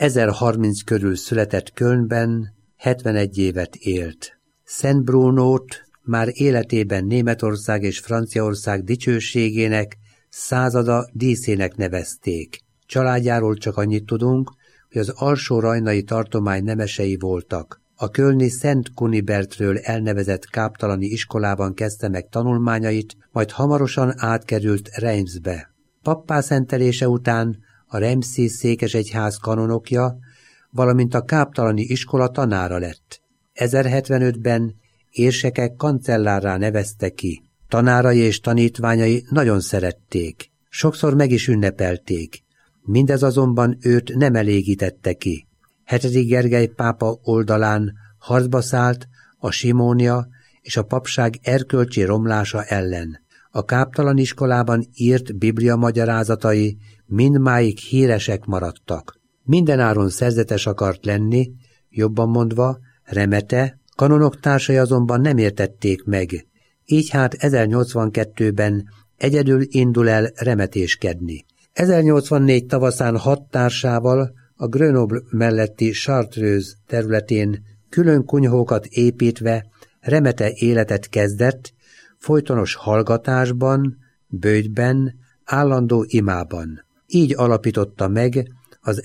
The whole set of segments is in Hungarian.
1030 körül született Kölnben, 71 évet élt. Szent Brunót már életében Németország és Franciaország dicsőségének, százada díszének nevezték. Családjáról csak annyit tudunk, hogy az alsó-rajnai tartomány nemesei voltak. A kölni Szent Kunibertről elnevezett káptalani iskolában kezdte meg tanulmányait, majd hamarosan átkerült Reimsbe. Pappá szentelése után a reimsi székesegyház kanonokja, valamint a káptalani iskola tanára lett. 1075-ben érsekek kancellárrá nevezte ki. Tanárai és tanítványai nagyon szerették. Sokszor meg is ünnepelték. Mindez azonban őt nem elégítette ki. 7. Gergely pápa oldalán harcba szállt a simónia és a papság erkölcsi romlása ellen. A káptalan iskolában írt biblia magyarázatai mindmáig híresek maradtak. Mindenáron szerzetes akart lenni, jobban mondva, remete, kanonok társai azonban nem értették meg, így hát 1082-ben egyedül indul el remetéskedni. 1084 tavaszán 6 társával a Grenoble melletti Chartreuse területén külön kunyhókat építve remete életet kezdett, folytonos hallgatásban, böjtben, állandó imában. Így alapította meg az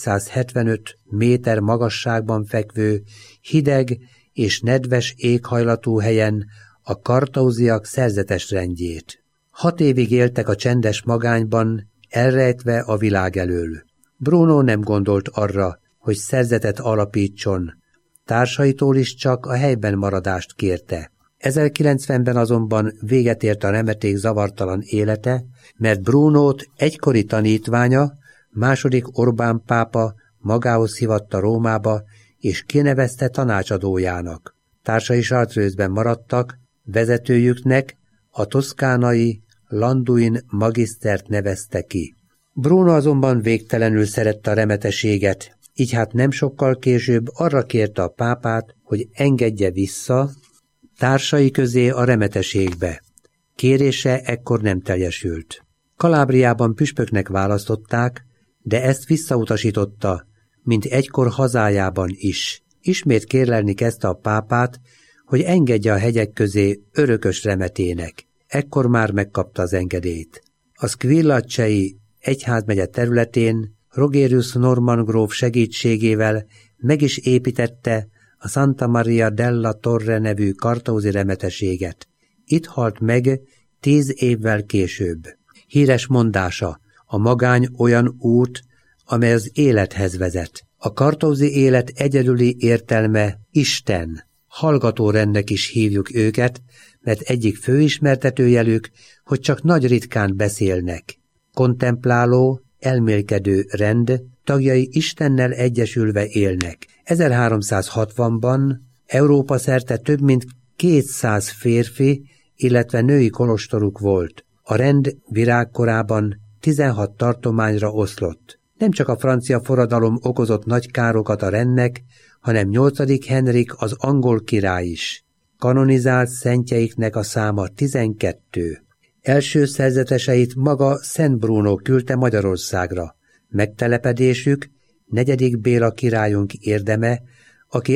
1175 méter magasságban fekvő, hideg és nedves éghajlatú helyen a kartauziak szerzetes rendjét. 6 évig éltek a csendes magányban, elrejtve a világ elől. Bruno nem gondolt arra, hogy szerzetet alapítson, társaitól is csak a helyben maradást kérte. 1090-ben azonban véget ért a remeték zavartalan élete, mert Brunót egykori tanítványa, II. Orbán pápa magához hívatta Rómába, és kinevezte tanácsadójának. Társai Chartreuse-ben maradtak, vezetőjüknek a toszkánai Landuin magisztert nevezte ki. Bruno azonban végtelenül szerette a remeteséget, így hát nem sokkal később arra kérte a pápát, hogy engedje vissza társai közé a remeteségbe. Kérése ekkor nem teljesült. Kalábriában püspöknek választották, de ezt visszautasította, mint egykor hazájában is. Ismét kérlelni kezdte a pápát, hogy engedje a hegyek közé örökös remetének. Ekkor már megkapta az engedélyt. A Squillaccei egyházmegye területén Rogerius Norman gróf segítségével meg is építette a Santa Maria della Torre nevű kartauzi remeteséget. Itt halt meg 10 évvel később. Híres mondása: a magány olyan út, amely az élethez vezet. A kartauzi élet egyedüli értelme Isten. Hallgatórendnek is hívjuk őket, mert egyik főismertetőjelük, hogy csak nagy ritkán beszélnek. Kontempláló, elmélkedő rend, tagjai Istennel egyesülve élnek. 1360-ban Európa szerte több mint 200 férfi, illetve női kolostoruk volt. A rend virágkorában 16 tartományra oszlott. Nem csak a francia forradalom okozott nagy károkat a rendnek, hanem 8. Henrik az angol király is. Kanonizált szentjeiknek a száma 12. Első szerzeteseit maga Szent Bruno küldte Magyarországra. Megtelepedésük 4. Béla királyunk érdeme, aki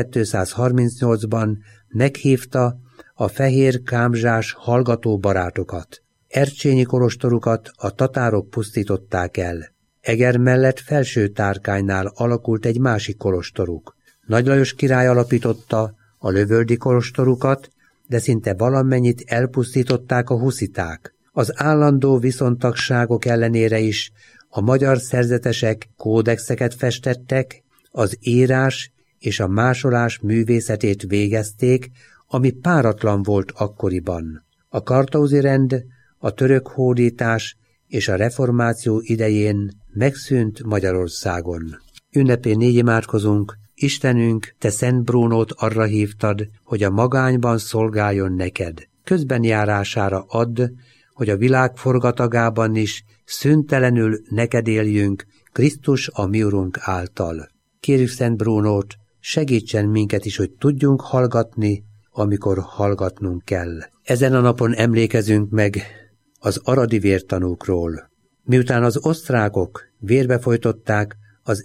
1238-ban meghívta a fehér kámzsás hallgató barátokat. Ercsényi kolostorukat a tatárok pusztították el. Eger mellett Felső Tárkánynál alakult egy másik kolostoruk. Nagy Lajos király alapította a lövöldi kolostorukat, de szinte valamennyit elpusztították a husziták. Az állandó viszontagságok ellenére is a magyar szerzetesek kódexeket festettek, az írás és a másolás művészetét végezték, ami páratlan volt akkoriban. A kartauzi rend, a török hódítás és a reformáció idején megszűnt Magyarországon. Ünnepén négy imádkozunk: Istenünk, te Szent Brunót arra hívtad, hogy a magányban szolgáljon neked. Közben járására add, hogy a világ forgatagában is szüntelenül neked éljünk, Krisztus a mi Urunk által. Kérjük Szent Brunót, segítsen minket is, hogy tudjunk hallgatni, amikor hallgatnunk kell. Ezen a napon emlékezünk meg az aradi vértanúkról. Miután az osztrákok vérbe folytották az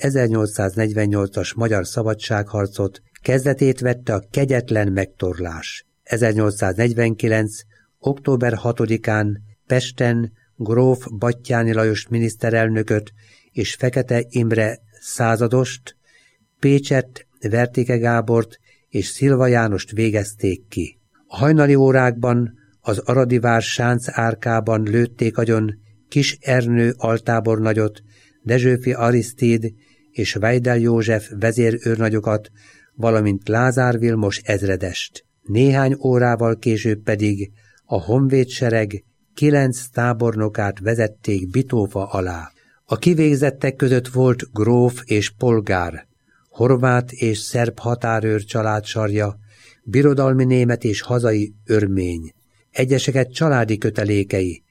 1848-as magyar szabadságharcot, kezdetét vette a kegyetlen megtorlás. 1849. október 6-án Pesten gróf Batthyány Lajos miniszterelnököt és Fekete Imre századost, Pécsett Vertéke Gábort és Szilva Jánost végezték ki. A hajnali órákban az Aradi vár Sánc árkában lőtték agyon Kis Ernő altábornagyot, Dezsőfi Arisztid és Weidel József vezérőrnagyokat, valamint Lázár Vilmos ezredest. Néhány órával később pedig a honvédsereg 9 tábornokát vezették Bitófa alá. A kivégzettek között volt gróf és polgár, horvát és szerb határőr családsarja, birodalmi német és hazai örmény. Egyeseket családi kötelékei,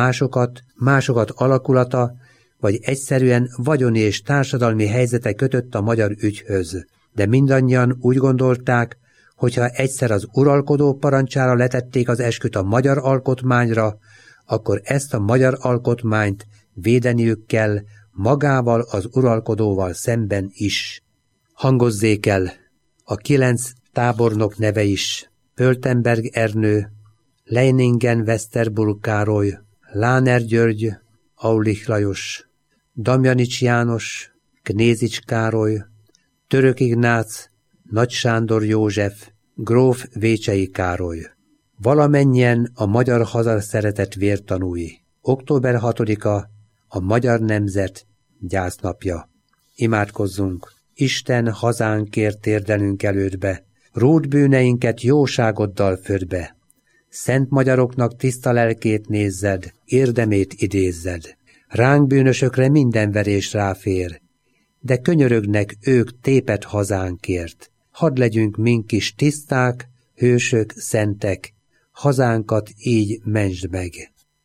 másokat alakulata, vagy egyszerűen vagyoni és társadalmi helyzete kötött a magyar ügyhöz. De mindannyian úgy gondolták, hogyha egyszer az uralkodó parancsára letették az esküt a magyar alkotmányra, akkor ezt a magyar alkotmányt védeniük kell magával az uralkodóval szemben is. Hangozzék el a 9 tábornok neve is: Pöltenberg Ernő, Leiningen Westerburg Károly, Láner György, Aulich Lajos, Damjanics János, Knézics Károly, Török Ignác, Nagy Sándor József, gróf Vécsei Károly. Valamennyien a magyar hazaszeretet vértanúi. Október 6-a a magyar nemzet gyásznapja. Imádkozzunk! Isten, hazánkért térdelünk elődbe, ród bűneinket jóságoddal föld be. Szent magyaroknak tiszta lelkét nézzed, érdemét idézzed. Ránk bűnösökre minden verés ráfér, de könyörögnek ők tépet hazánkért. Hadd legyünk mink is tiszták, hősök, szentek, hazánkat így mentsd meg.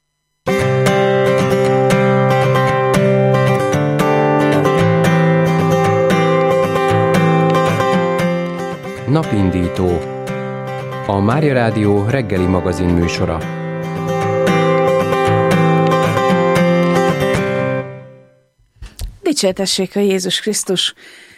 Napindító, a Mária Rádió reggeli magazin műsora. Dicsértessék a Jézus Krisztus!